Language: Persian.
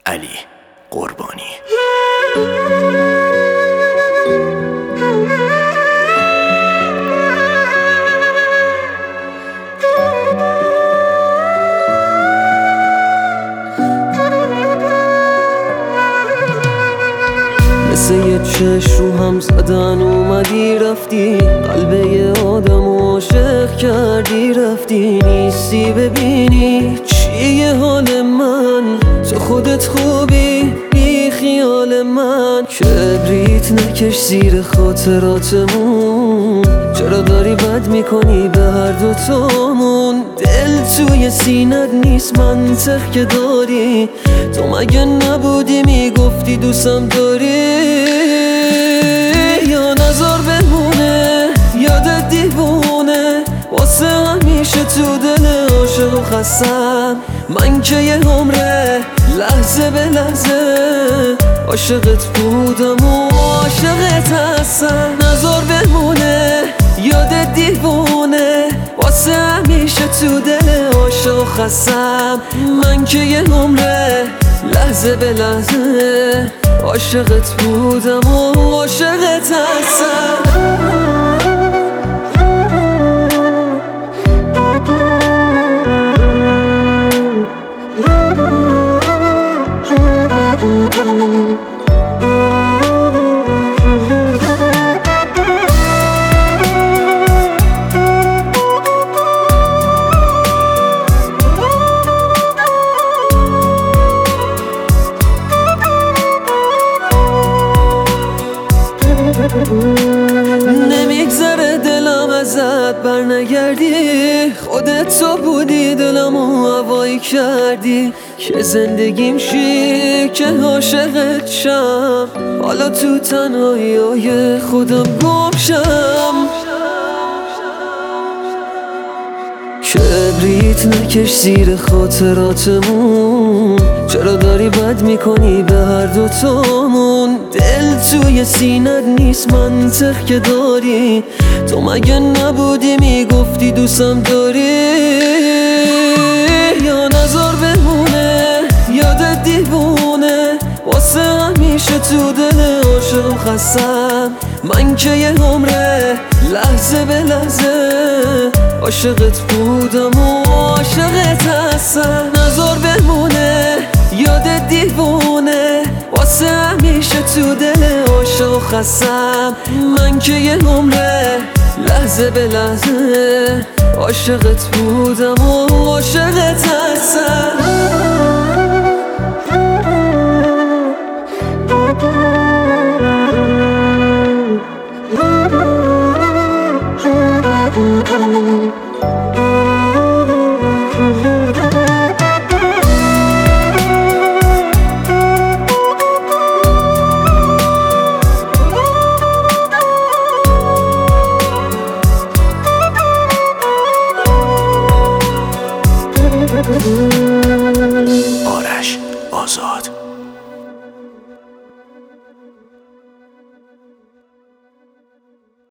علی قربانی. مثل یه چشم رو هم زدن اومدی رفتی، قلب یه آدم عاشق کردی رفتی. نیستی ببینی چیه حال من، تو خودت خوبی بی خیال من. کبریت نکش زیر خاطراتمون، چرا داری بد میکنی به هر دوتامون. دل توی سینت نیست منطق که داری، تو مگه نبودی میگفتی دوستم داری؟ یا نظر بمونه یادت دیوونه، واسه همیشه تو دل عاشق و خستم. من که یه عمره لحظه به لحظه عاشقت بودم و عاشقت هستم. نظر بمونه یادت دیوونه، واسه همیشه تو دل عاشق و خستم. من که یه عمره لحظه به لحظه عاشقت بودم و عاشقت هستم. نمیگذره دلم ازت برنگردی، خودت تو بودی دلمو هوایی کردی. که زندگیم شی که عاشقت شم، حالا تو تنهایی خودم گم شم. کبریت نکش زیر خاطراتمون، چرا داری بد میکنی به هر دوتامون. دل توی سینت نیست منطق که داری، تو مگه نبودی میگفتی دوستم داری؟ یا نظر بمونه یادت دیوونه، واسه همیشه تو دل عاشق خستم. من که یه عمره لحظه به لحظه عاشقت بودم و عاشقت هستم. نظر بمونه یادت دیوونه، واسه همیشه تو دل عاشق خستم. من که یه عمره لحظه به لحظه عاشقت بودم و عاشقت هستم. آرش آزاد.